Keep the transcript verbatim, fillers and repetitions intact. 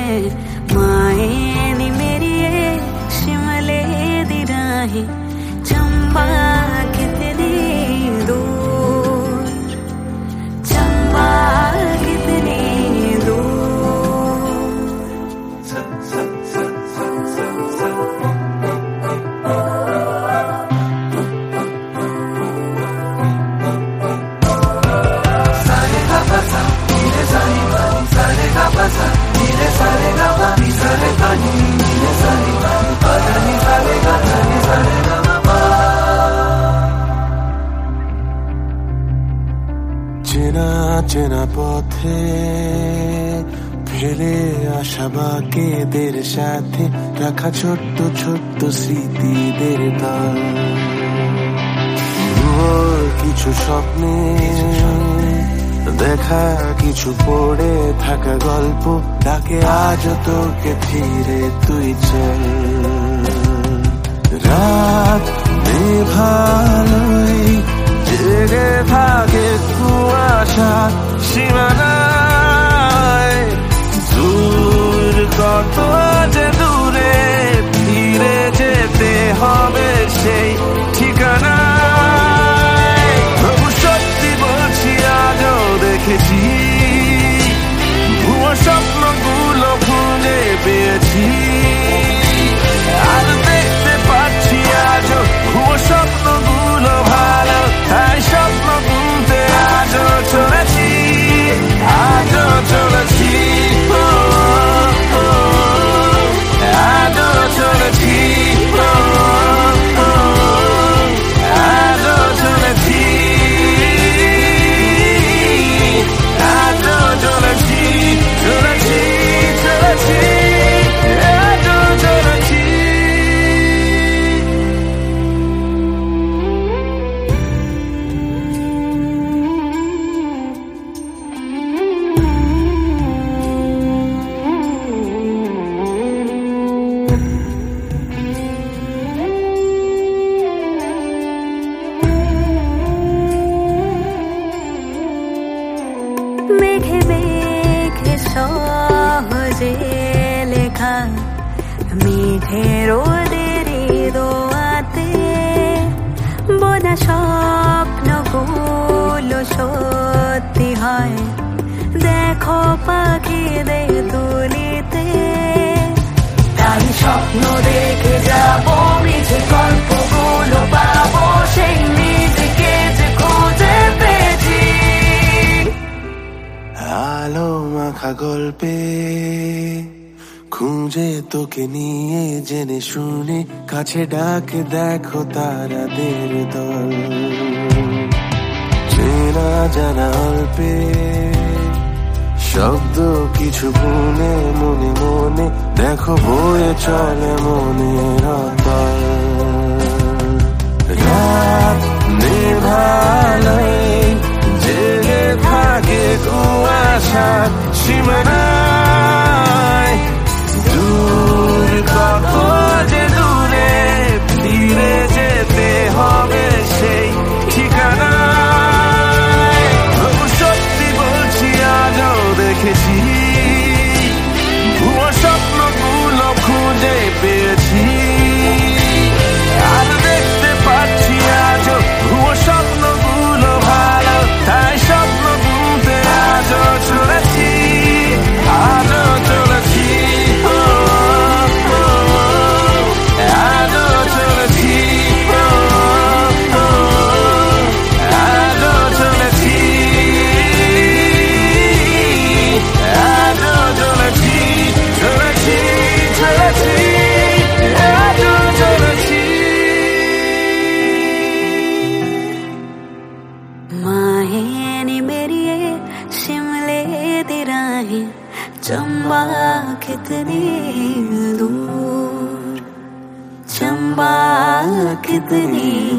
माए नी मेरी शिमले दी राहें चंबा कितनी दूर चंबा कितनी दूर सारे गा पसा नीरे सारे पानी सारे गा पसा नीरे सारे गा पानी सारे पानी नीरे सारे पानी पानी सारे गा सारे सारे गा पा চেনা চেনা পথে ফেলে আসা বাকেদের সাথে রাখা ছোট্ট ছোট্ট স্মৃতিদের দল কিছু স্বপ্নে দেখা কিছু পড়ে থাকা গল্প ডাকে আজ তোকে ফিরে তুই চল রাত ভালোই জেগে থাকে কুয়াশা সীমানায় দূর কত যে দূরে ফিরে যেতে হবে সেই ঠিকানায় তবু সত্যি বলছি আজও দেখেছি ভুয়ো স্বপ্নগুলো খুঁজে পেয়েছি আর দেখতে পাচ্ছি আজও ভুয়ো স্বপ্নগুলো ভালো তাই স্বপ্ন বুনতে আজও চলেছি আজও চলেছি আজও চলেছি আজও চলেছি আজও চলেছি চলেছি চলেছি আজও চলেছি মেঘে মেঘে সহজে লেখা মেঘে রোদেরি দোয়াতে বোনা স্বপ্নগুলো সত্যি হয় দেখো পাখিদের তুলিতে তাই স্বপ্ন দেখে যাবো মিছে গল্পগুলো পাবো সেই নিজেকে যে খুঁজে পেয়েছি আলো মাখা গল্পে খুঁজে তোকে নিয়ে জেনে শুনে কাছে ডাকে দেখো তারাদের দল চেনা জানা অল্পে শব্দ কিছু বুনে মনে মনে দেখো বয়ে চলে মনের অতল রাত নেভালোই জেগে থাকে কুয়াশা সীমানায় দূর কত যে দূরে ফিরে যেতে হবে সেই ঠিকানায় তবু সত্যি বলছি আজও দেখেছি ভুয়ো স্বপ্নগুলো খুঁজে পেয়েছি আর দেখতে পাচ্ছি আজও ভুয়ো স্বপ্নগুলো ভালো তাই স্বপ্ন বুনতে আজও চলেছি আজও চলেছি আজও চলেছি আজও চলেছি আজও চলেছি চলেছি চলেছি আজও চলেছি माहे नी मेरी शिमले दी राहें चंबा कितनी दूर चंबा कितनी